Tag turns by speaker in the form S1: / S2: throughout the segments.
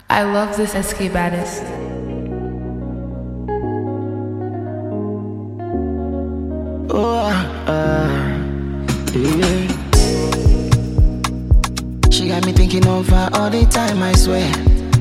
S1: I love this SK Baddest.
S2: Yeah. She got me thinking of her all the time, I swear.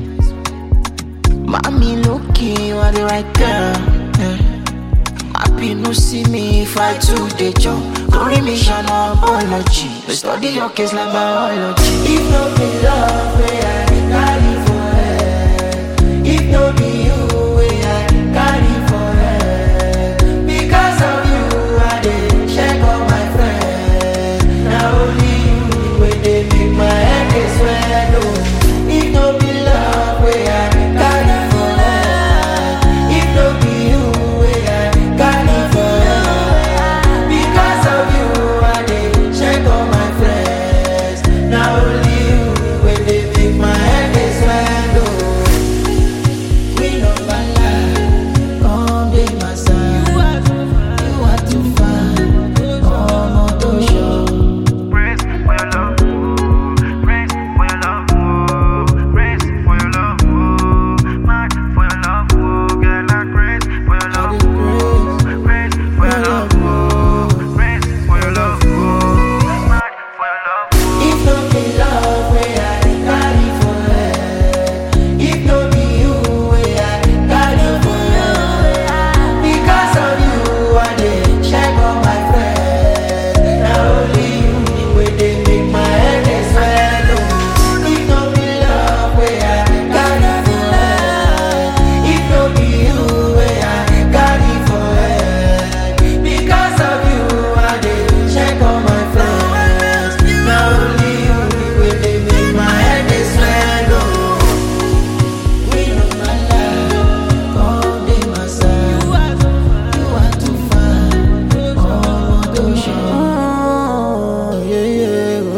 S2: Mommy, looking, you are the right girl. Happy no see me if I do the job. Don't remission or apology. Study your case like biology. If no be love, where I carry for her. If no be you, where I carry for her. Because of you, I dey check on my friend. Now only you, where they make my head is swell. If no be love, where I carry for her. If no be you, where I carry for her. Because of you, I dey check on my friends. Now only you, where they make my head is swell. We no bala, come be my side. You are too fine, come on to show.
S3: Praise for your love, praise for your love, praise for your love, mad for your love, girl, I praise for your love, praise for your love, praise for your love, mad for your love.
S2: If no be love, where I carry for her. If no be you, where I carry for her. Because of you, I dey check on my friends. Now only you, where they make my head is swell. If no be love, where I carry for her. If no be you, where I carry for her. Because of you, I dey check on my friends. Now only you, where they make my head is swell. We no bala, come dey my side. You are too fine, come on to show. Yeah.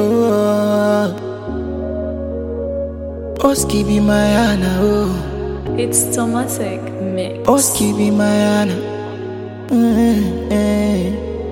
S2: Oski be my Anna, oh.
S1: It's Tomatic Mix.
S2: Oski be my Anna.